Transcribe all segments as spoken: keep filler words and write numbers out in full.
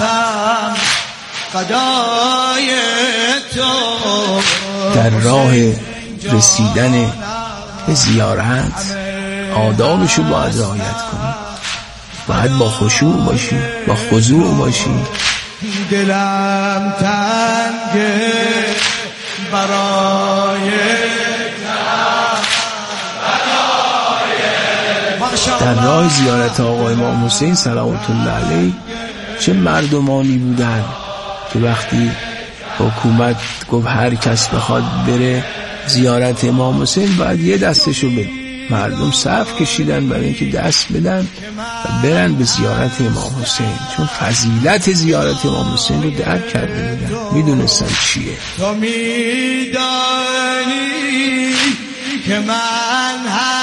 رفتم فدای تو. در راه رسیدن به زیارت آدابشو باید رعایت کنی، باید با خشوع باشی، با خضوع باشی. دلم تنگه برای در راه زیارت آقای امام حسین صلوات الله علیه چه مردمانی بودن که وقتی حکومت گفت هر کس بخواد بره زیارت امام حسین باید یه دستشو بده، مردم صف کشیدن برای اینکه دست بدن و برن به زیارت امام حسین، چون فضیلت زیارت امام حسین رو درک کرده بودن، میدونستن چیه. تو میدانی که من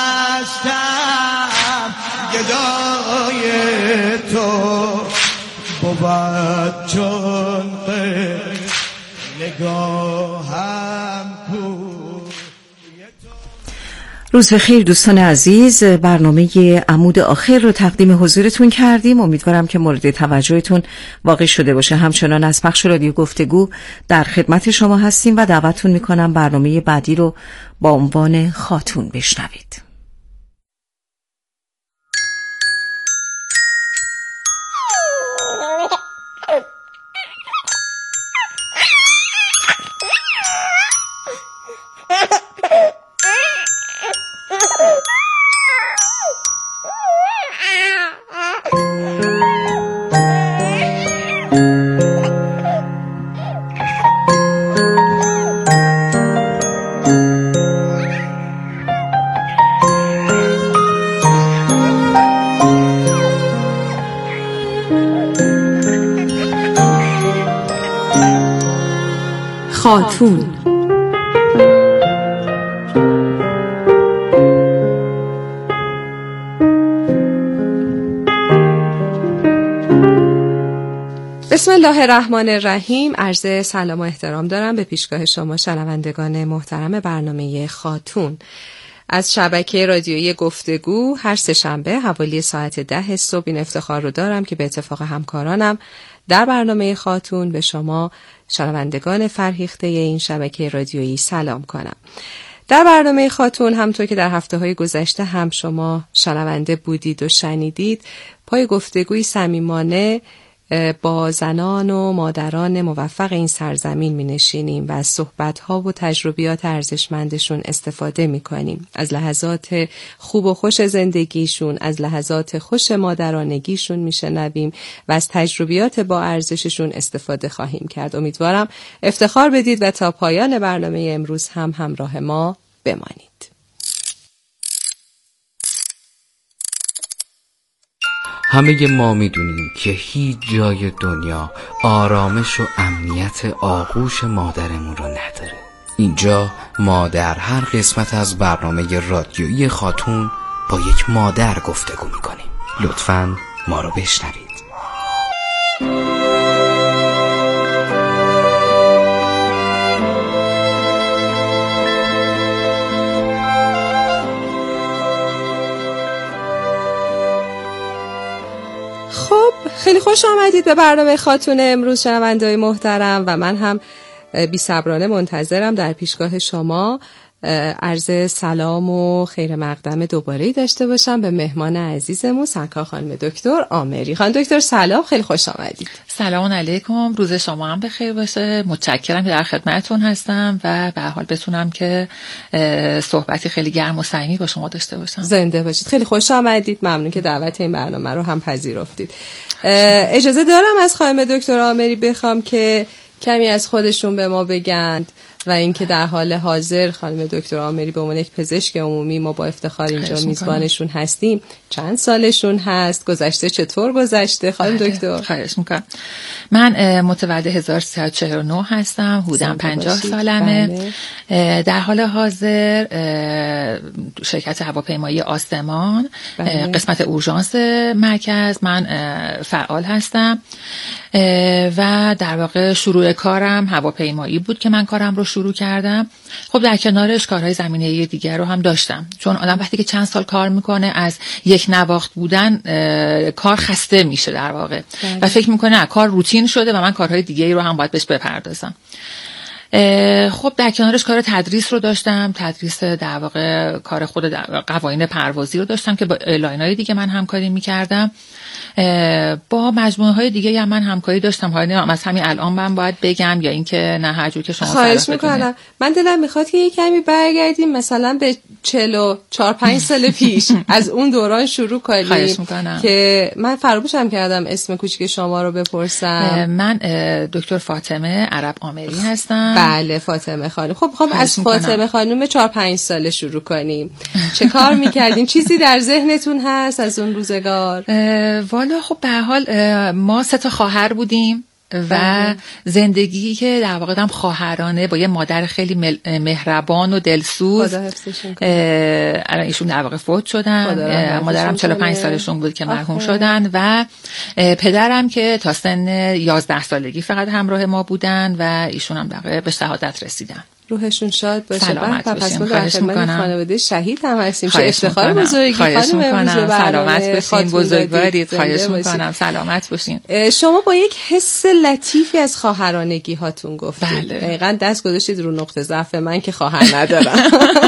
هستم گدای تو، بود چون نگاهم کو. روز بخیر دوستان عزیز، برنامه عمود آخر رو تقدیم حضورتون کردیم. امیدوارم که مورد توجهتون واقع شده باشه. همچنان از پخش رادیو گفتگو در خدمت شما هستیم و دعوتتون میکنم برنامه بعدی رو با عنوان خاتون بشنوید. خاتون. بسم الله الرحمن الرحیم. عرض سلام و احترام دارم به پیشگاه شما شنوندگان محترم برنامه خاتون از شبکه رادیویی گفتگو. هر سه شنبه حوالی ساعت ده صبح این افتخار رو دارم که به اتفاق همکارانم در برنامه خاتون به شما شنوندگان فرهیخته این شبکه رادیویی سلام کنم. در برنامه خاتون همونطور که در هفته‌های گذشته هم شما شنونده بودید و شنیدید، پای گفتگوی صمیمانه با زنان و مادران موفق این سرزمین می نشینیم و از صحبت‌ها و تجربیات ارزشمندشون استفاده می کنیم. از لحظات خوب و خوش زندگیشون، از لحظات خوش مادرانگیشون می شنویم و از تجربیات با ارزششون استفاده خواهیم کرد. امیدوارم افتخار بدید و تا پایان برنامه امروز هم همراه ما بمانید. همه ما میدونیم که هیچ جای دنیا آرامش و امنیت آغوش مادرمون رو نداره. اینجا ما در هر قسمت از برنامه رادیویی خاتون با یک مادر گفتگو میکنیم. لطفاً ما رو بشنوید. خیلی خوش آمدید به برنامه خاتون امروز شنونده‌های محترم و من هم بی‌صبرانه منتظرم در پیشگاه شما عرض سلام و خیر مقدم دوباره داشته باشم به مهمان عزیزمون سرکار خانم دکتر عامری. خانم دکتر سلام، خیلی خوش آمدید. سلام علیکم، روز شما هم بخیر باشه. متشکرم که در خدمتتون هستم و به هر حال بتونم که صحبتی خیلی گرم و صمیمی با شما داشته باشم. زنده باشید. خیلی خوش آمدید. ممنون که دعوت این برنامه رو هم پذیرفتید. اجازه دارم از خانم دکتر عامری بخوام که کمی از خودشون به ما بگند و اینکه در حال حاضر خانم دکتر عامری به عنوان یک پزشک عمومی ما با افتخار اینجا میزبانشون هستیم. چند سالشون هست؟ گذشته چطور گذشته خانم دکتر؟ خواهش میکنم. من متولد هزار و سیصد و چهل و نه هستم، حدوداً پنجاه سالمه. بله. در حال حاضر شرکت هواپیمایی آسمان، بله، قسمت اورژانس مرکز من فعال هستم و در واقع شروع کارم هواپیمایی بود که من کارم رو شروع شروع کردم، خب در کنارش کارهای زمینه‌ای دیگر رو هم داشتم، چون آدم وقتی که چند سال کار میکنه از یک نواخت بودن کار خسته میشه در واقع و فکر میکنه کار روتین شده و من کارهای دیگه‌ای رو هم باید بهش بپردازم. خب در کنارش کار تدریس رو داشتم، تدریس در واقع کار خود قوانین پروازی رو داشتم که با ایرلاین‌های دیگه من همکاری میکردم. با مجموعه های دیگه هم من همکاری داشتم، حالا از همین الان من باید بگم یا اینکه نه هر جور که شما خواهش میکنم. من دلم میخواد که یک کمی برگردیم مثلا به چهل و چهار پنج سال پیش از اون دوران شروع کنیم که من فراموشم کردم اسم کوچیک شما رو بپرسم. من دکتر فاطمه عرب آمری هستم. بله فاطمه خانم. خب میخوام از فاطمه خانم چهار پنج ساله شروع کنیم. چه کار میکردین؟ چیزی در ذهنتون هست از اون روزگار؟ والا خب به هر حال ما سه تا خواهر بودیم و زندگی که در واقع هم خواهرانه با یه مادر خیلی مهربان و دلسوز. الان ایشون در واقع فوت شدن، مادرم چهل و پنج سالشون بود که مرحوم شدن و پدرم که تا سن یازده سالگی فقط همراه ما بودن و ایشون هم در واقع به شهادت رسیدن. روحشون شاد باشه. سلامت باشین. خواهش میکنم. خانواده شهید هم هستیم. چه افتخار بزرگی. خواهش میکنم. سلامت باشین. بزرگوارید. خواهش میکنم. سلامت باشین. شما با یک حس لطیفی از خواهرانگی هاتون گفتید. بله. دقیقاً دست گذاشتید رو نقطه ضعف من که خواهر ندارم.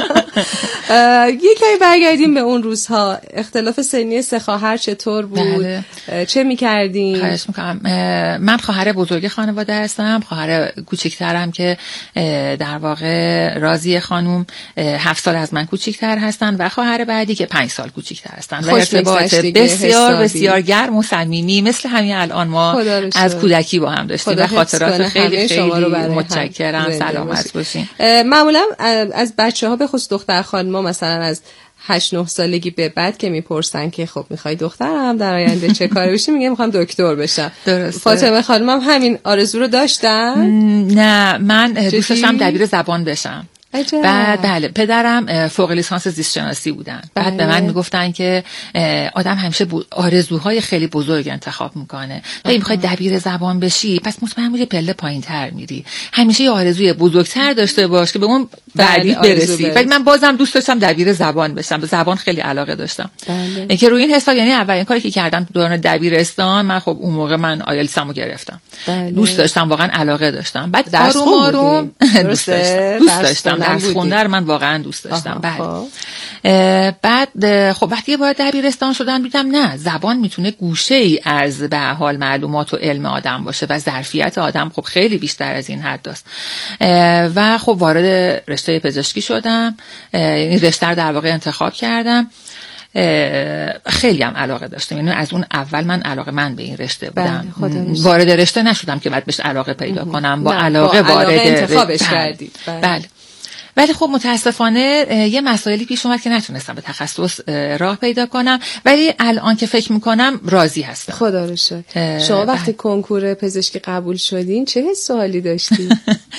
یکی برگردیم به اون روزها. اختلاف سنی سه خواهر چطور بود؟ بله. چه می‌کردین؟ خواهش میکنم. من خواهر بزرگ خانواده هستم. خواهر کوچکترم که در واقع راضیه خانم هفت سال از من کوچیک‌تر هستن و خواهر بعدی که پنج سال کوچیک‌تر هستن و ارتباط بسیار بسیار گرم و صمیمی مثل همین الان ما از کودکی با هم داشتیم و خاطرات خیلی خیلی متشکرم. سلامت باشین. معمولا از بچه‌ها به خصوص دختر خانم‌ها مثلا از هشت نه سالگی به بعد که میپرسن که خب میخوای دخترم در آینده چه کاری بشی، میگه میخوام دکتر بشم. درسته. فاطمه خانمم همین آرزو رو داشتن؟ نه من دوست داشتم دبیر زبان بشم. عجب. بعد بله پدرم فوق لیسانس زیست شناسی بودن. بله. بعد به من میگفتن که آدم همیشه آرزوهای خیلی بزرگ انتخاب میکنه. اگه میخوای دبیر زبان بشی پس مطمئن میشه پله پایین‌تر میری. همیشه یه آرزوی بزرگتر داشته باش که به اون بعدی بله. برسی. ولی من بازم دوست داشتم دبیر زبان بشم. به زبان خیلی علاقه داشتم. بله. که روی این حساب یعنی اولین کاری که کردم تو دوران دبیرستان من خب اون موقع من آیلتسمو گرفتم. بله. دوست داشتم واقعا علاقه داشتم. بعد آروم آروم دوست داشتم. دوست داشتم درس خوندن من واقعا دوست داشتم. بله. بعد خب وقتی باید دبیرستان شدم دیدم نه زبان میتونه گوشه ای از به حال معلومات و علم آدم باشه و ظرفیت آدم خب خیلی بیشتر از این حد است. و خب وارد رشته پزشکی شدم، یعنی رشته رو در واقع انتخاب کردم. خیلی هم علاقه داشتم، یعنی از اون اول من علاقه من به این رشته بودم. وارد رشته نشدم که بعد بهش علاقه پیدا کنم، با علاقه وارد انتخابش کردید. بله. ولی خب متاسفانه یه مسائلی پیش اومد که نتونستم به تخصص راه پیدا کنم، ولی الان که فکر میکنم راضی هستم. خدا رو شکر. شما وقتی کنکور پزشکی قبول شدین چه حس و حالی داشتین؟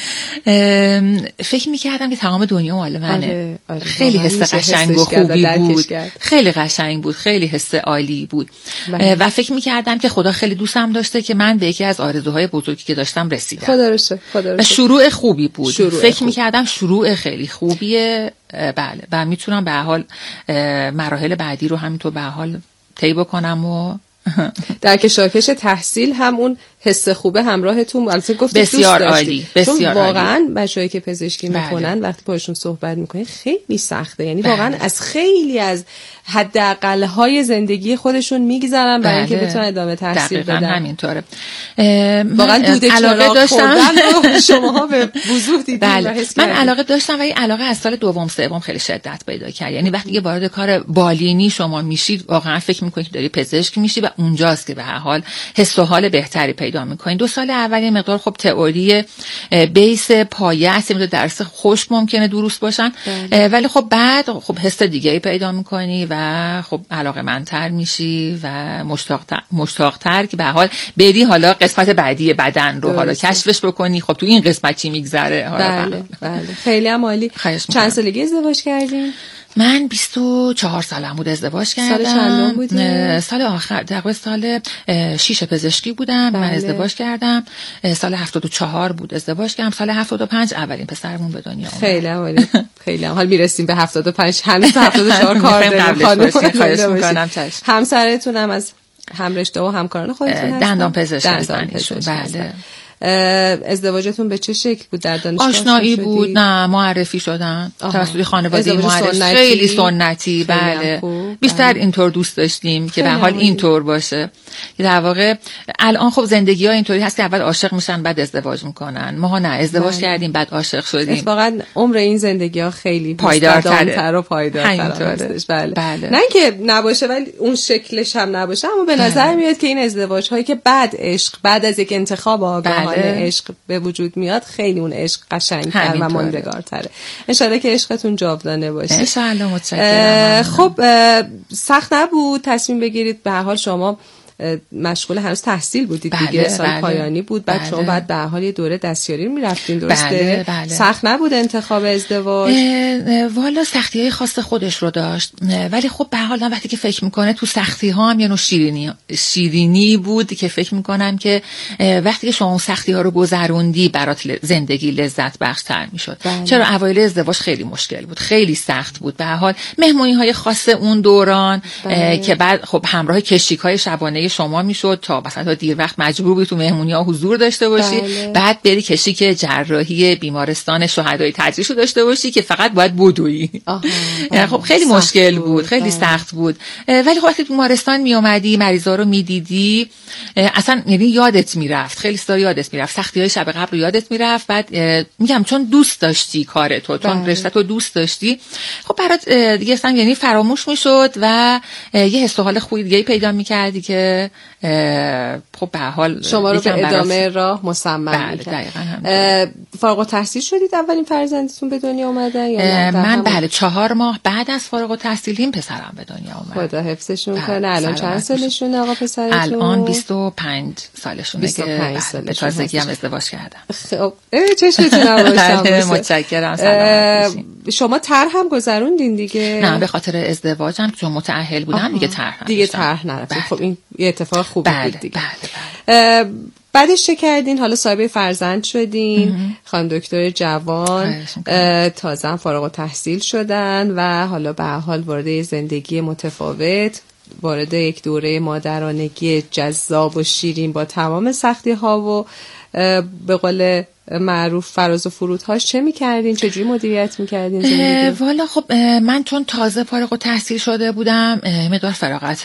فکر میکردم که تمام دنیا مال منه. آره، آره، خیلی حس قشنگ و خوبی بود. خیلی قشنگ بود، خیلی حس عالی بود. بله. و فکر میکردم که خدا خیلی دوستم داشته که من به یکی از آرزوهای بزرگی که داشتم رسیدم. خدا رو شکر. خدا رو شکر. شروع خوبی بود. شروع فکر خوب. میکردم شروع خیلی خوبیه. بله و میتونم به حال مراحل بعدی رو همینطور به حال طی بکنم و در کشاکش تحصیل هم اون حس خوبه همراهتون البته گفتید بسیار عالی، بسیار واقعا بچه‌ای که پزشکی میکنن بله. وقتی باشون صحبت میکنین خیلی سخته، یعنی بله. واقعا از خیلی از حداقل‌های زندگی خودشون میگذرن برای اینکه بله. بتونن ادامه تحصیل بدن. دقیقاً همینطوره. واقعا دوده چراغ داشتم شماها به وضوح دیدین بله. من علاقه داشتم ولی علاقه از سال دوم سوم خیلی شدت پیدا کرد، یعنی وقتی که وارد کار بالینی شما میشید واقعا فکر میکنید که داری پزشک میشی و اونجاست که به هر حال حس و حال بهتری پیدا میکنین. دو سال اول یه مقدار خب تئوری بیس پایه است، میتونه درس خوش ممکنه دروس باشن بله. ولی خب بعد خب حس دیگه‌ای پیدا میکنی و خب علاقه‌مندتر میشی و مشتاق‌تر مشتاق‌تر که به هر حال بری حالا قسمت بعدی بدن رو درسته. حالا کشفش بکنی خب تو این قسمت چی میگذره. بله بله خیلی هم عالی. چند سالگی ازدواج کردین؟ من بیست و چهار سالم بود ازدواج کردم. سال چندم بودی؟ سال آخر تقریبا سال شیش پزشکی بودم. بله. من ازدواج کردم. سال هفتاد و چهار بود ازدواج کردم. سال هفتاد و پنج اولین پسرمون به دنیا اومد. خیلی عالی. خیلی حال میرسیم به هفتاد و پنج. هنوز هفتاد و چهار کار داریم. خواهش می‌کنم. همسرتون هم از هم رشته و همکاران خودتون هستن؟ دندان پزشک هستن. بله. ازدواجتون به چه شکل بود؟ در دانشگاه آشنایی بود؟ نه، معرفی شدن توسط خانواده معرفی. سنتی. خیلی سنتی. بله. بیشتر اینطور دوست داشتیم که به حال اینطور باشه. در واقع الان خب زندگی ها اینطوری هست که اول عاشق میشن بعد ازدواج میکنن. ما نه، ازدواج بله. کردیم بعد عاشق شدیم. اتفاقا عمر این زندگی ها خیلی پایدارتر و پایدارتر هستش. بله. بله. نه اینکه نباشه ولی اون شکلش هم نباشه، اما به نظر بله. میاد که این ازدواج هایی که بعد عشق بعد از یک انتخاب آگاهانه بله. عشق به وجود میاد، خیلی اون عشق قشنگتر و ماندگارتره. ان شاءالله که عشقتون جاودانه باشه. ان شاءالله. متشکرم. خب سخت نبود تصمیم بگیرید؟ به هر حال شما مشغول هنوز تحصیل بودید بله، دیگه، سال بله، پایانی بود، بعد بله. شما بعد به هر حال یه دوره دستیاری میرفتین، درسته؟ بله، بله. سخت نبود انتخاب ازدواج؟ والا سختی‌های خاص خودش رو داشت، ولی خب به هر حال وقتی که فکر میکنه تو سختی ها هم یه نوع شیرینی شیرینی بود که فکر میکنم که وقتی که شما اون سختی ها رو گذروندی برات زندگی لذت بخش‌تر میشد. بله. چرا اوایل ازدواج خیلی مشکل بود، خیلی سخت بود. به هر حال مهمونی های خاص اون دوران بله. که بعد خب همراه کشیک‌های شبانه شما میشد تا مثلا تا دیر وقت مجبور بودی تو مهمونی‌ها حضور داشته باشی. بله. بعد بری کشیک جراحی بیمارستان شهدای تجریش رو داشته باشی که فقط باید بدویی. خب خیلی مشکل بود, بود. خیلی بله. سخت بود. ولی خب وقتی تو بیمارستان می اومدی مریضا رو میدیدی اصلا یعنی یادت میرفت، خیلی ستا یادت میرفت، سختی‌های شب قبل رو یادت میرفت. بعد میگم چون دوست داشتی کار تو، چون رشته تو دوست داشتی، خب برات دیگه اصلا یعنی فراموش میشد و یه حس و حال خوبی دیگه پیدا می‌کردی که خب به حال شما رو به ادامه راه مصمم می‌کرد. فارغ التحصیل شدید اولین فرزندتون به دنیا اومدن یا من بله چهار ماه بعد از فارغ التحصیلیم پسرم به دنیا اومد. خدا حفظشون کنه. الان چند سالشونه آقا پسرتون؟ الان بیست و پنج سالشونه که به تازگی هم ازدواج کردم. خب چشمتون نباشم. متشکرم. سلامت شما طرح هم گذروندین دیگه؟ نه به خاطر ازدواجم چون متأهل بودم دیگه طرح دیگه طرح نرفتید. خب این یه اتفاق خوبی بله، بود دیگه. بله بله. بعدش چه کردین؟ حالا صاحب فرزند شدین، خانم دکتر جوان تازه هم فارغ التحصیل شدن و حالا به هر حال وارد زندگی متفاوت، وارد یک دوره مادرانگی جذاب و شیرین با تمام سختی ها و به قول معروف فراز و فرودهاش چه می‌کردین؟ چجوری مدیریت می‌کردین زندگی؟ والا خب من چون تازه فارغ التحصیل شده بودم مقدار فراغت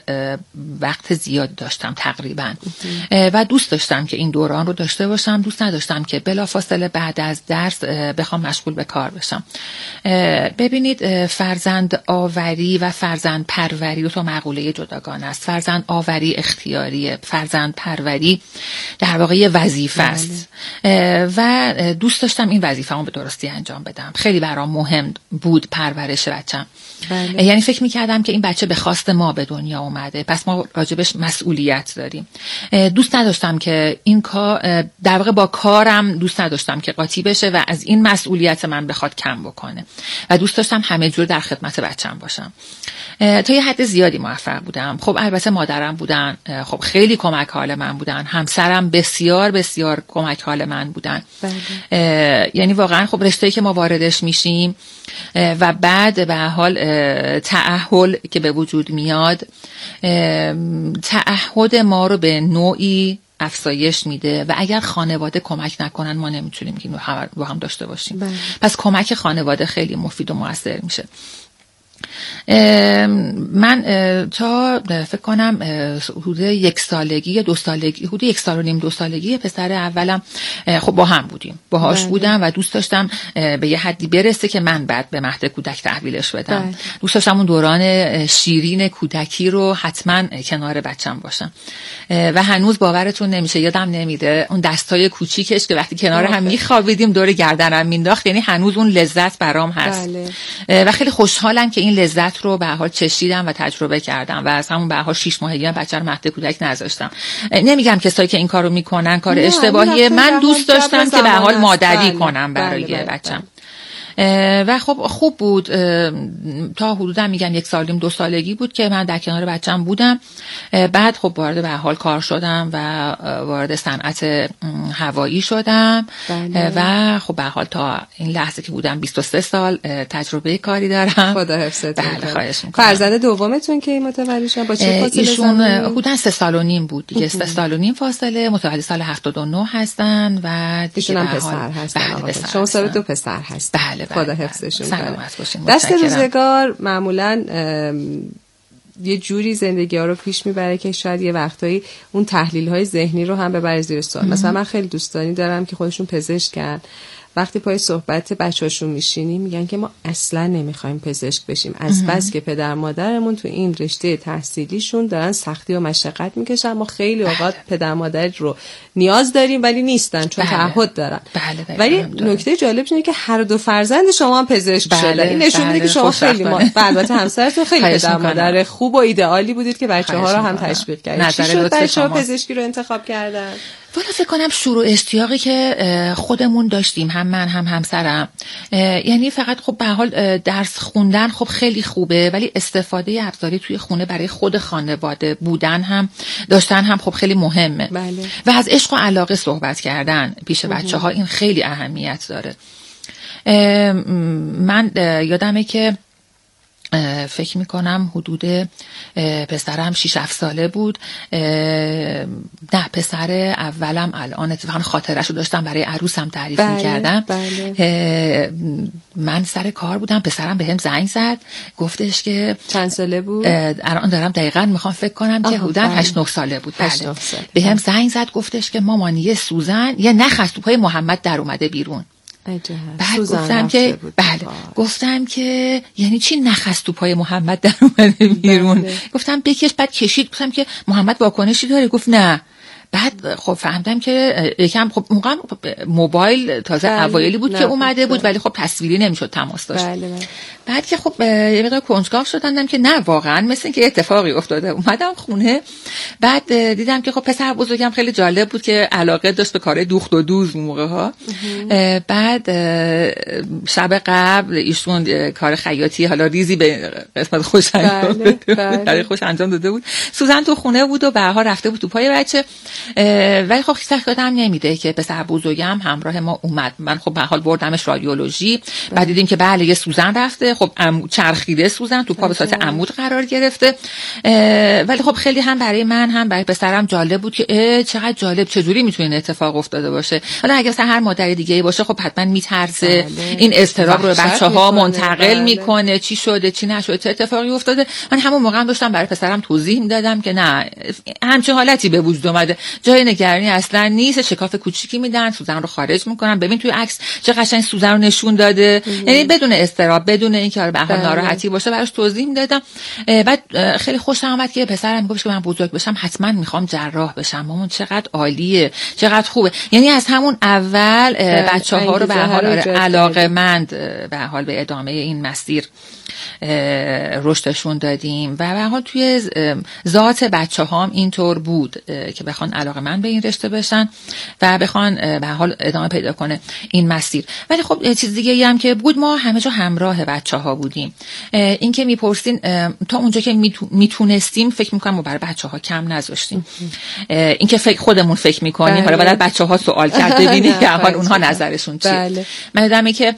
وقت زیاد داشتم تقریبا و دوست داشتم که این دوران رو داشته باشم. دوست نداشتم که بلافاصله بعد از درس بخوام مشغول به کار بشم. ببینید فرزند آوری و فرزند پروری دو تا مقوله جداگانه است. فرزند آوری اختیاریه، فرزند پروری در واقع یه وظیفه است و دوست داشتم این وظیفه‌مو به درستی انجام بدم. خیلی برام مهم بود پرورش بچه‌م. بله. یعنی فکر می‌کردم که این بچه به خواست ما به دنیا اومده، پس ما راجبش مسئولیت داریم. دوست نداشتم که این کار در واقع با کارم دوست نداشتم که قاطی بشه و از این مسئولیت من بخواد کم بکنه و دوست داشتم همه جور در خدمت بچه‌م باشم. تا یه حد زیادی موفق بودم. خب البته مادرم بودن، خب خیلی کمک حال من بودن، همسرم بسیار بسیار کمک حال من بودن. بله. یعنی واقعا خب رشته‌ای که ما واردش میشیم و بعد به حال تعهل که به وجود میاد، تعهد ما رو به نوعی افزایش میده و اگر خانواده کمک نکنن ما نمیتونیم که رو هم داشته باشیم. بله. پس کمک خانواده خیلی مفید و موثر میشه. من تا فکر کنم حدود یک سالگی دو سالگی حدود یک سال و نیم دو سالگی پسر اولم خب با هم بودیم، باهاش بله. بودم و دوست داشتم به یه حدی برسه که من بعد به مهد کودک تحویلش بدم. بله. دوست داشتم اون دوران شیرین کودکی رو حتما کنار بچم باشم و هنوز باورتون نمیشه، یادم نمیده اون دستای کوچیکش که وقتی کنار هم میخوابیدیم دور گردنم مینداخت، یعنی هنوز اون لذت برام هست. بله. و خیلی خوشحالم که این لذت رو به حال چشیدم و تجربه کردم و از همون به حال شش ماهگی هم بچه رو مهد کودک نذاشتم. نمیگم کسایی که این کارو میکنن کار اشتباهیه، من دوست داشتم که به حال مادری بله. کنم برای بله بله. بچم. و خب خوب بود تا حدودا میگم یک سالیم دو سالگی بود که من در کنار بچم بودم. بعد خب وارد به حال کار شدم و وارد صنعت هوایی شدم. بله. و خب به حال تا این لحظه که بودم بیست و سه سال تجربه کاری دارم. خدا حفظتون. بله خواهش میکنم. فرزند دومتون کی متولد شدن؟ با چه فاصله؟ ایشون حدودا سه سال و نیم بود دیگه، سه سال و نیم فاصله. متولد سال هفتاد و نه هستن و ایشون هم پسر هستن. بله شما سال دو پسر هست. بله بله. خدا حفظشون کنه. سلامت باشین. دست روزگار معمولاً یه جوری زندگی ها رو پیش میبره که شاید یه وقتایی اون تحلیل های ذهنی رو هم ببره زیر سوال. مثلا من خیلی دوستانی دارم که خودشون پزشکن، وقتی پای صحبت بچه‌هاشون میشینیم میگن که ما اصلا نمیخوایم پزشک بشیم، از بس که پدر مادرمون تو این رشته تحصیلیشون دارن سختی و مشقت میکشن، ما خیلی اوقات پدر مادر رو نیاز داریم ولی نیستن چون بله. تعهد دارن. بله بله. ولی نکته جالبش اینه که هر دو فرزند شما هم پزشک بله. شدن. این نشون میده که شما خیلی ما البته همسرتون خیلی پدر مادر خوب و ایدئالی بودید که بچه‌ها رو هم تشویق کردید. چی شد بچه‌ها پزشکی رو انتخاب کردن؟ والا فکر کنم شروع اشتیاقی که خودمون داشتیم، هم من هم همسرم، یعنی فقط خب به حال درس خوندن خب خیلی خوبه ولی استفاده ابزاری توی خونه برای خود خانواده بودن هم داشتن هم خب خیلی مهمه. بله. و از عشق و علاقه صحبت کردن پیش بچه ها این خیلی اهمیت داره. من یادمه که فکر میکنم حدود پسرم شش هفت ساله بود. نه پسر اولم الان اتفاقا خاطرشو داشتم برای عروسم تعریف بله، میکردم. بله. من سر کار بودم، پسرم بهم زنگ زد گفتش که چند ساله بود؟ الان دارم دقیقا میخوام فکر کنم که حدود هشت نه ساله بود. بله. بهم زنگ زد گفتش که مامانی سوزن یه نخ از تو پای محمد در اومده بیرون. بعد گفتم که بله باش. گفتم که یعنی چی نخ از تو پای محمد در اومده بیرون؟ بله. گفتم بکش. بعد کشید. گفتم که محمد واکنشی داره؟ گفت نه. بعد خب فهمیدم که یکم خب موقع موبایل تازه بله. اوایلی بود نه. که اومده بود ولی خب تصویری نمیشد تماس داشت. بله بله. بعد که خب یه مقدار کنجکاو شدم که نه واقعا مثل اینکه اتفاقی افتاده. اومدم خونه بعد دیدم که خب پسر بزرگم خیلی جالب بود که علاقه داشت به کار دوخت و دوز اون موقع ها. بعد شب قبل ایشون کار خیاطی حالا ریزی به قسمت خوش انجام داده بود. برای خوش انجام داده بود. سوزن تو خونه بود و بهها رفته بود تو پای بچه. ولی خب سخت یادم نمیده که پسر بزرگم همراه ما اومد. من خب به حال بردمش رادیولوژی. بعد دیدیم که بله یه سوزن رفته. خب چرخیده سوزن تو پا به صورت عمود قرار گرفته. ولی خب خیلی هم برای من هم برای پسرم جالب بود که چقدر جالب، چجوری میتونه این اتفاق افتاده باشه. حالا اگه مثلا هر مادر دیگه باشه خب حتما میترسه این اضطراب رو بچه‌ها منتقل میکنه، چی شده چی نشده چه اتفاقی افتاده. من همون موقع هم داشتم برای پسرم توضیح میدادم که نه همچین حالتی به وجود اومده، جای نگرانی اصلا نیست، شکاف کوچیکی میدن سوزن رو خارج میکنن. ببین توی عکس چه قشنگ سوزن رو نشون داده. یعنی بدون اضطراب بدون اینکه به حال ناراحتی باشه براش توضیح میدادم. بعد خیلی خوشم اومد که پسرم میگفت که من بزرگ بشم حتما میخوام جراح بشم. مامان چقدر عالیه، چقدر خوبه. یعنی از همون اول بچه‌ها رو به حال علاقه‌مند به حال به ادامه این مسیر رشدشون دادیم و به حال توی ذات بچه‌هام اینطور بود که بخوان علاقه‌مند به این رشته بشن و بخوان به حال ادامه پیدا کنه این مسیر. ولی خب چیز دیگه‌ای هم که بود، ما همه جا همراه بچه‌ها بودیم. این که میپرسین تا اونجا که میتونستیم فکر می‌کنم ما برای بچه‌ها کم نذاشتیم. این که فکر خودمون فکر می‌کنیم حالا بعد بچه‌ها سوال کرد ببینید که اول اونها نظرشون چیه. بله. من دیدم که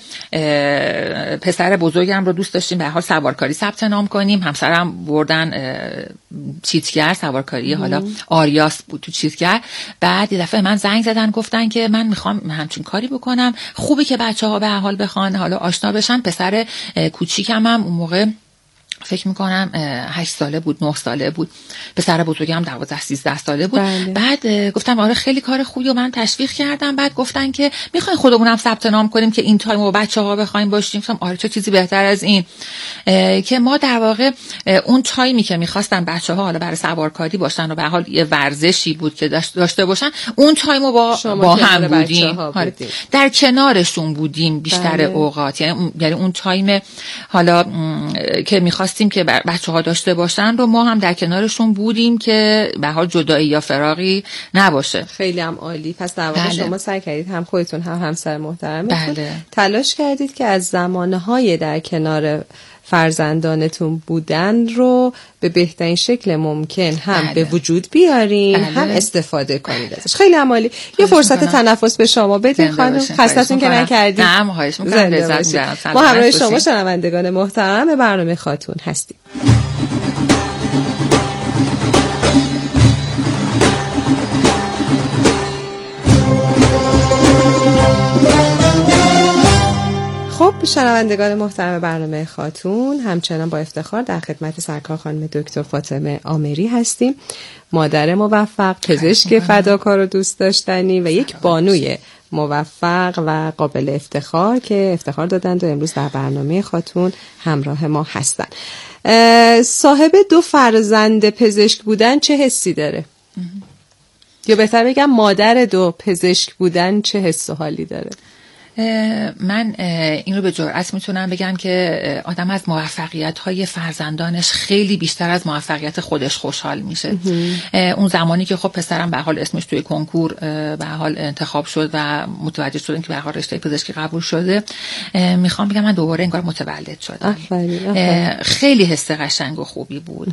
پسر بزرگم رو دوست داشتیم به حال سوارکاری ثبت نام کنیم. همسرم بردن چیتگر سوارکاری حالا آریاس بود تو چیتگر. بعد یه دفعه من زنگ زدن گفتن که من میخوام همچین کاری بکنم، خوبه که بچه‌ها به حال بخوان حالا آشنا بشن. پسر کوچیکم هم اون موقع فکر میکنم هشت ساله بود نه ساله بود، پسر بزرگم دوازده سیزده ساله بود. بله. بعد گفتم آره خیلی کار خوبی و من تشویق کردم. بعد گفتن که میخواین خودمونم ثبت نام کنیم که این تایم و بچه‌ها بخوایم باشیم. گفتم آره چه چیزی بهتر از این که ما در واقع اون تایمی که میخواستن بچه‌ها حالا برای سوارکاری باشن و به حال یه ورزشی بود که داشته باشن، اون تایمو با با هم بودیم. در کنارشون بودیم بیشتر بله. اوقات. یعنی یعنی اون تایم حالا که میخواست خواستیم که بچه ها داشته باشن رو ما هم در کنارشون بودیم که به حال جدایی یا فراقی نباشه. خیلی هم عالی. پس در واقع بله. شما سعی کردید هم خودتون هم همسر محترمتون بله. تلاش کردید که از زمانهای در کنار فرزندانتون بودن رو به بهترین شکل ممکن هم بله. به وجود بیارین بله. هم استفاده کنید ازش. خیلی عالی. یه فرصت تنفس به شما بدین خانم، خستتون که نکردید. نه خواهش می‌کنم، لذت می‌برم. ما همراه شما شنوندگان محترم به برنامه خاتون هستیم. خب شنوندگان محترم برنامه خاتون، همچنان با افتخار در خدمت سرکار خانم دکتر فاطمه آمری هستیم، مادر موفق، پزشک فداکار و دوست داشتنی و یک بانوی موفق و قابل افتخار که افتخار دادند و امروز در برنامه خاتون همراه ما هستن. صاحب دو فرزند پزشک بودن چه حسی داره؟ یا بهتر بگم مادر دو پزشک بودن چه حس و حالی داره؟ من این رو به جرئت میتونم بگم که آدم از موفقیت‌های فرزندانش خیلی بیشتر از موفقیت خودش خوشحال میشه. اون زمانی که خب پسرم به حال اسمش توی کنکور به حال انتخاب شد و متوجه شدم که به حال رشته پزشکی قبول شده، میخوام بگم من دوباره انگار متولد شدم. آفرین، آفرین. خیلی حس قشنگ و خوبی بود.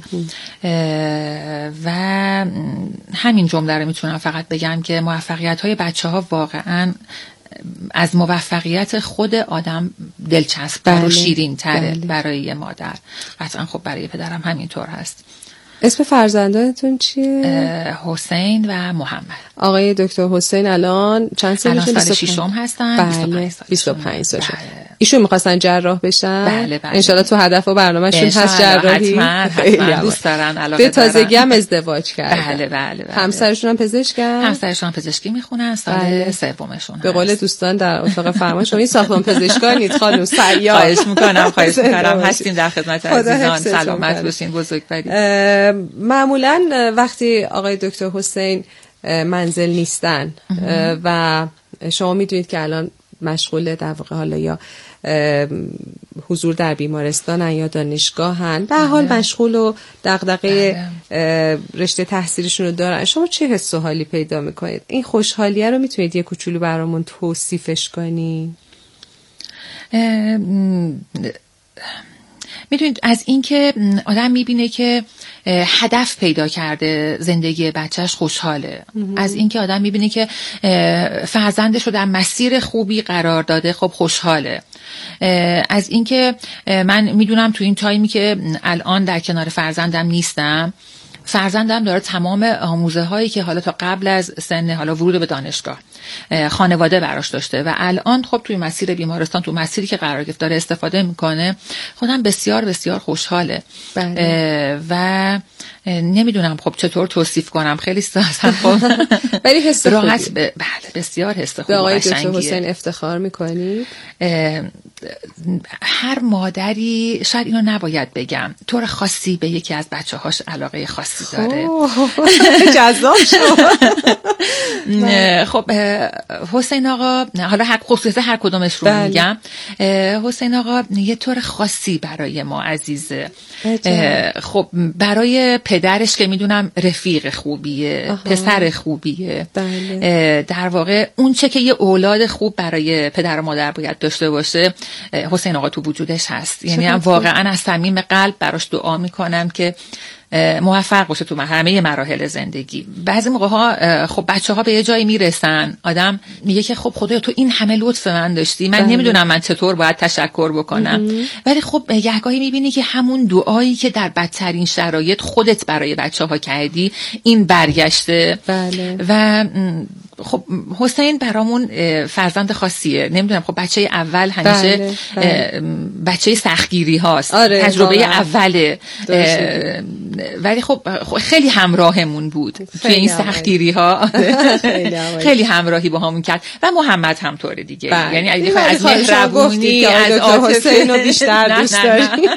و همین جمله رو میتونم فقط بگم که موفقیت‌های بچه‌ها واقعاً از موفقیت خود آدم دلچسب‌تر و شیرین‌تره. بله. برای یه مادر قطعا خب برای پدرم همینطور هست. اسم فرزندانتون چیه؟ حسین و محمد. آقای دکتر حسین الان چند سالشون؟ الان سال ششم هستن. بله. بیست و پنج سالشون. بله. ایشون می‌خواستن جراح بشن؟ بله بله. ان شاءالله تو هدف و برنامه‌شون هست جراحی. حتما حتما دوست دارن، علاقه به تازگی هم ازدواج کردن. بله بله بله. همسرشون هم پزشکن؟ همسرشون هم پزشکی میخونن، سال بله. سومشون. به قول دوستان در اتاق فرمان شما این ساختمان پزشکانید خانم سیار. خواهش می‌کنم، خواهش می‌کنم. هستیم در خدمت عزیزان. سلامت باشین، بزرگواری. معمولاً وقتی آقای دکتر حسین منزل نیستن و شما میدونید که الان مشغول در واقع حالا یا حضور در بیمارستانن یا دانشگاهن، در حال مشغول و دغدغه رشته تحصیلشون رو دارن، شما چه حس و حالی پیدا میکنید؟ این خوشحالیه رو میتونید یه کوچولو برامون توصیفش کنی؟ میدونید از این که آدم میبینه که هدف پیدا کرده زندگی بچهش خوشحاله. از این که آدم میبینه که فرزندش رو در مسیر خوبی قرار داده خب خوشحاله. از این که من میدونم تو این تایمی که الان در کنار فرزندم نیستم، فرزندم داره تمام آموزه هایی که حالا تا قبل از سن حالا ورود به دانشگاه خانواده براش داشته و الان خب توی مسیر بیمارستان، تو مسیری که قرار گرفت داره استفاده میکنه، خودم بسیار بسیار خوشحاله. بله. و نمیدونم خب چطور توصیف کنم، خیلی سازم خب ولی حس راحت ب... بله بسیار حس خوب. به آقای دکتر حسین افتخار میکنی؟ هر مادری شاید اینو نباید بگم، طور خاصی به یکی از بچه هاش علاقه خاصی داره. جذاب شد. خب حسین آقا، حالا هر خصوصا هر کدومش رو بله. میگم، حسین آقا یه طور خاصی برای ما عزیزه. خب برای پدرش که میدونم رفیق خوبیه، آها. پسر خوبیه. بله. در واقع اون چه که یه اولاد خوب برای پدر و مادر باید داشته باشه، حسین آقا تو وجودش هست. یعنی هم واقعا از صمیم قلب براش دعا میکنم که موفق باشه تو همه مراحل زندگی. بعضی موقع ها خب بچه ها به یه جایی میرسن، آدم میگه که خب خدایا تو این همه لطف من داشتی، من نمیدونم من چطور باید تشکر بکنم. ولی خب یهگاهی میبینی که همون دعایی که در بدترین شرایط خودت برای بچه ها کردی این برگشته. بله. و خب حسین برامون فرزند خاصیه. نمیدونم خب بچه اول همیشه بله، بله. بچه سختگیری هاست. آره، تجربه اوله. ولی خب خیلی همراهمون بود توی این سختگیری ها. خیلی همراهی با همون کرد و محمد هم طوره دیگه. بله. یعنی اگه از مهربونی از عاطفه حسین رو بیشتر دوست داریم.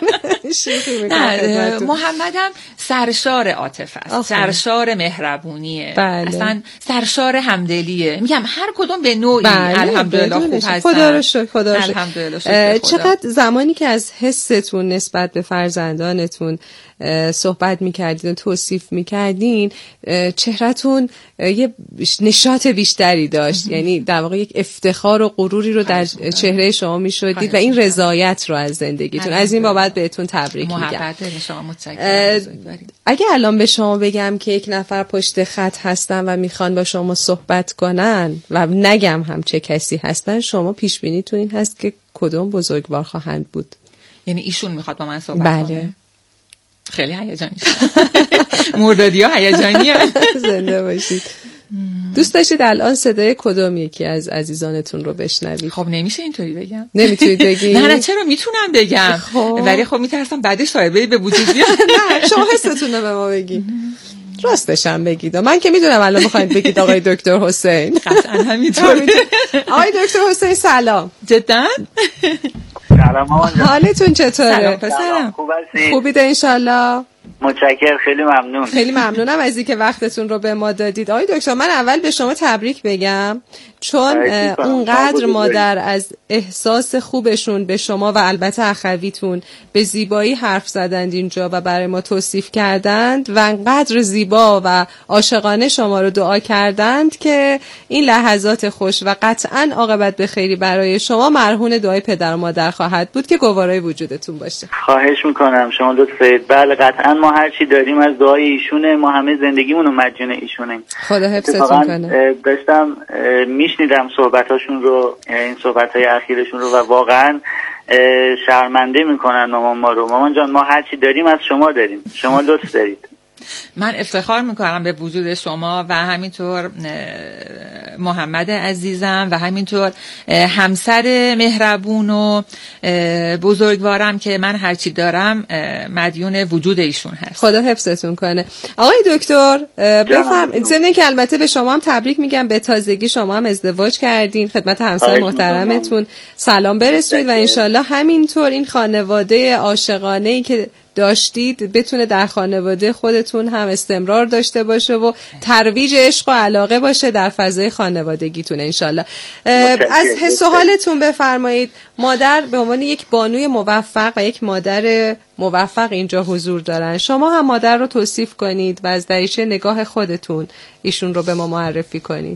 نه محمدم سرشار عاطفه است، سرشار مهربونیه، بله. اصلا سرشار همدلیه. میگم هر کدوم به نوعی بله. الحمدلله خوب هستن. خدا رو شکر، خدا رو شکر. چقدر زمانی که از حستون نسبت به فرزندانتون صحبت میکردین و توصیف میکردین، چهرهتون یه نشاط بیشتری داشت، یعنی در واقع یک افتخار و غروری رو در چهره شما میشدید و این رضایت رو از زندگیتون. از این بابت بهتون تبریک میگم. محبت شما متشکرم. اگه الان به شما بگم که یک نفر پشت خط هستن و میخوان با شما صحبت کنن و نگم هم چه کسی هستن، شما پیش بینیتون این هست که کدوم بزرگوار خواهند بود؟ یعنی ایشون میخواد با من صحبت بله. کنه؟ خیلی هیجانی شد. مردادی ها هیجانیه. زنده باشید. دوست داشتید الان صدای کدوم یکی از عزیزانتون رو بشنوید؟ خب نمیشه اینطوری بگم. نمیتونید بگید؟ نه نه چرا میتونم بگم، ولی خب میترسم بعدش صاحبه به وجود بیاد. نه شما حستون رو به ما بگید، راستش هم بگید. من که میدونم الان میخواید بگید آقای دکتر حسین. قطعا همینطوره. آقای دکتر حسین سلام. جدا سلام آنجا. حالتون چطوره؟ سلام پسرم. خوب هستی؟ خوبید انشالله. متشکرم، خیلی ممنون. خیلی ممنونم از اینکه وقتتون رو به ما دادید. آقای دکتر من اول به شما تبریک بگم، چون اونقدر مادر از احساس خوبشون به شما و البته اخویتون به زیبایی حرف زدند اینجا و برای ما توصیف کردند و انقدر زیبا و عاشقانه شما رو دعا کردند که این لحظات خوش و قطعاً عاقبت به خیری برای شما مرهون دعای پدر و مادر خواهد بود که گوارای وجودتون باشه. خواهش میکنم، شما لطف دارید. بله قطعاً ما هر چی داریم از دعای ایشونه، ما همه زندگیمون رو مدیون ایشونه. خدا حفظتون کنه. داشتم میشنیدم صحبتاشون رو، این صحبتهای اخیرشون رو و واقعا شرمنده میکنن مامان ما رو. مامان جان ما هر چی داریم از شما داریم، شما لطف دارید. من افتخار میکنم به وجود شما و همینطور محمد عزیزم و همینطور همسر مهربون و بزرگوارم که من هرچی دارم مدیون وجود ایشون هست. خدا حفظتون کنه. آقای دکتر بفرمایید. ضمن که البته به شما هم تبریک میگم، به تازگی شما هم ازدواج کردین، خدمت همسر محترمتون سلام برسونید و انشالله همینطور این خانواده عاشقانه‌ای که داشتید بتونه در خانواده خودتون هم استمرار داشته باشه و ترویج عشق و علاقه باشه در فضای خانوادگیتون انشالله. از حس و حالتون بفرمایید. مادر به عنوان یک بانوی موفق و یک مادر موفق اینجا حضور دارن، شما هم مادر رو توصیف کنید و از دریچه نگاه خودتون ایشون رو به ما معرفی کنید.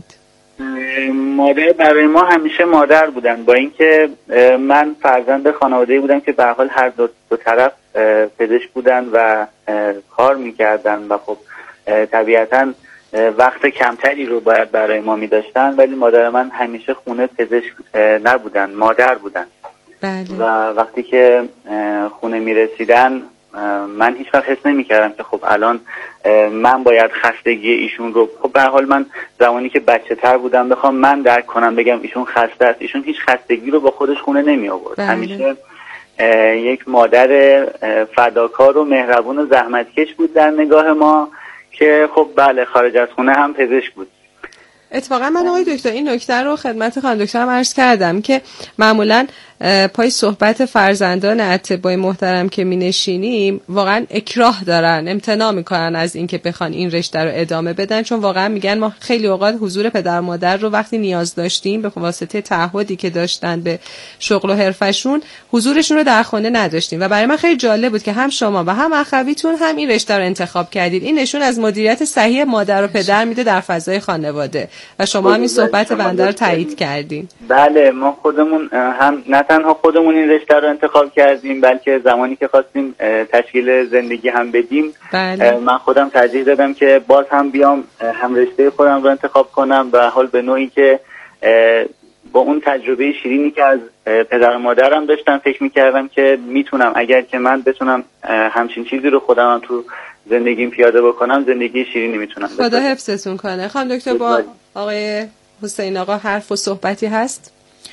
مادر برای ما همیشه مادر بودن، با اینکه من فرزند خانواده‌ای بودم که به هر حال هر دو, دو طرف پزشک بودن و کار میکردن و خب طبیعتاً وقت کمتری رو باید برای ما میداشتن، ولی مادر من همیشه خونه پزشک نبودن، مادر بودن. بله. و وقتی که خونه میرسیدن من هیچ وقت حس نمی‌کردم که خب الان من باید خستگی ایشون رو، خب به هر حال من زمانی که بچه‌تر بودم بخوام من درک کنم بگم ایشون خسته است، ایشون هیچ خستگی رو با خودش خونه نمی آورد. همیشه یک مادر فداکار و مهربون و زحمتکش بود در نگاه ما که خب بله خارج از خونه هم پزشک بود. اتفاقا من آقای دکتر این نکته رو خدمت خانم دکترم عرض کردم که معمولا پای صحبت فرزندان اتباع محترم که می نشینیم واقعا اکراه دارن، امتناع میکنن از اینکه بخوان این رشته رو ادامه بدن، چون واقعا میگن ما خیلی اوقات حضور پدر مادر رو وقتی نیاز داشتیم به واسطه تعهدی که داشتن به شغل و حرفشون حضورشون رو در خانه نداشتیم و برای من خیلی جالب بود که هم شما و هم اخویتون هم این رشته رو انتخاب کردید. این نشون از مدیریت صحیح مادر و پدر میده در فضای خانواده و شما هم این صحبت بنده رو تایید کردین. بله ما خودمون هم نه تنها خودمون این رشته رو انتخاب کردیم بلکه زمانی که خواستیم تشکیل زندگی هم بدیم بله. من خودم ترجیح دادم که باز هم بیام هم رشته خودم رو انتخاب کنم و حال به نوعی که با اون تجربه شیرینی که از پدر و مادرم داشتم فکر میکردم که میتونم اگر که من بتونم همچین چیزی رو خودم هم تو زندگیم پیاده بکنم زندگی شیرینی میتونم. خدا حفظتون کنه. خانم دکتر با آقای حسین آقا حرف و صحبتی هست؟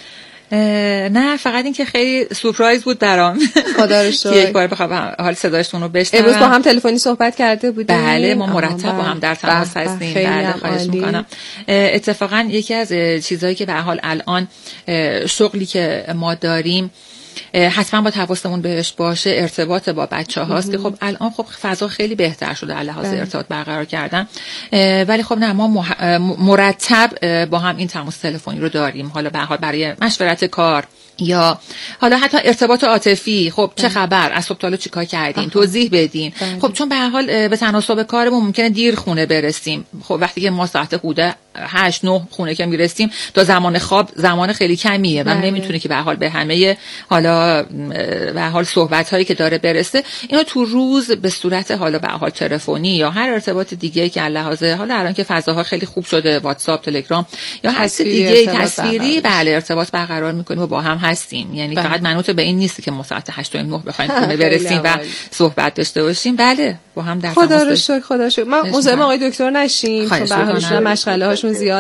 نه فقط این که خیلی سورپرایز بود برام خدا رو شکر که یک بار بخوام حال صدایشون رو بشنوم. امروز با هم تلفنی صحبت کرده بودیم. بله ما مرتب با هم در تماس هستیم. بله خواهش میکنم. اتفاقا یکی از چیزهایی که به حال الان شغلی که ما داریم حتما با حواسمون بهش باشه ارتباط با بچه هاست که خب الان خب فضا خیلی بهتر شده از لحاظ ارتباط برقرار کردن، ولی خب نه ما مرتب با هم این تماس تلفنی رو داریم، حالا به هر حال برای مشورت کار یا حالا حتی ارتباط عاطفی. خب چه خبر، از صبح تا حالا چیکار کردین، توضیح بدین. خب چون به هر حال به تناسب کارمون ممکنه دیر خونه برسیم، خب وقتی که ما ساعت حدود هشت نه خونه که میرسیم تا زمان خواب زمان خیلی کمیه و نمیتونه که به هر حال به همه حالا به هر حال صحبت هایی که داره برسه. اینو تو روز به صورت حالا به هر حال تلفنی یا هر ارتباط دیگه که علاوه حالا الان که فضاها خیلی خوب شده، واتساپ، تلگرام یا هر چیز دیگه تصویری، بله ارتباط برقرار میکنیم و با هم هستیم. یعنی بله. فقط منوط به این نیست که ما ساعت هشت و نه بخوایم خونه برسیم و صحبت داشته باشیم. بله با هم در تماس. خدا رو شکر، خدا رو شکر. ما مزاحم آقای دکتر نشیم چون به هر حال مشغله هاشون زیاد